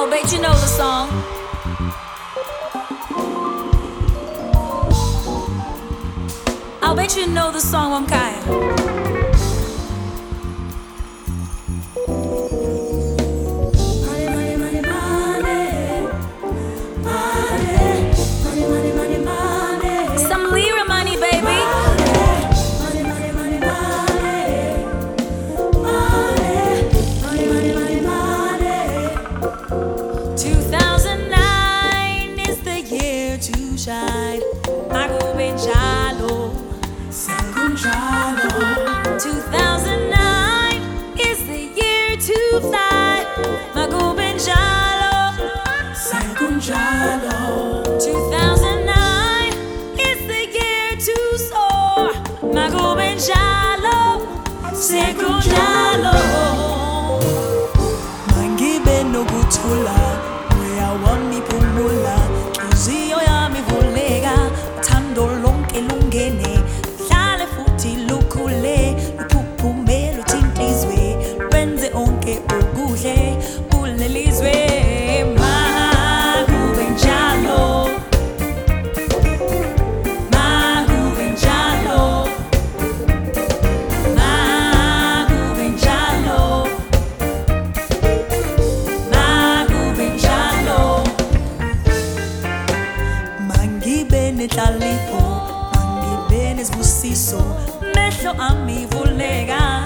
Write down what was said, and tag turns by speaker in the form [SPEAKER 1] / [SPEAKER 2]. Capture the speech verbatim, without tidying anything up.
[SPEAKER 1] bet you know the song. I'll bet you know the song, Wamkaya. Magubenjalo, Sekunjalo. two thousand nine is the year to fly. Magubenjalo, Sekunjalo. two thousand nine is the year to soar. Magubenjalo, Sekunjalo.
[SPEAKER 2] Mangibe no gutula, we are one me pumula. Kizio ya mi vulega. Lonke lungene hlale futhi lukhule luphuphume luthintizwe lwenze onke okuhle kulelizwe Magubenjalo Magubenjalo Magubenjalo Magubenjalo Mangibe nehlalipo Siso, mehlo ami vuleka.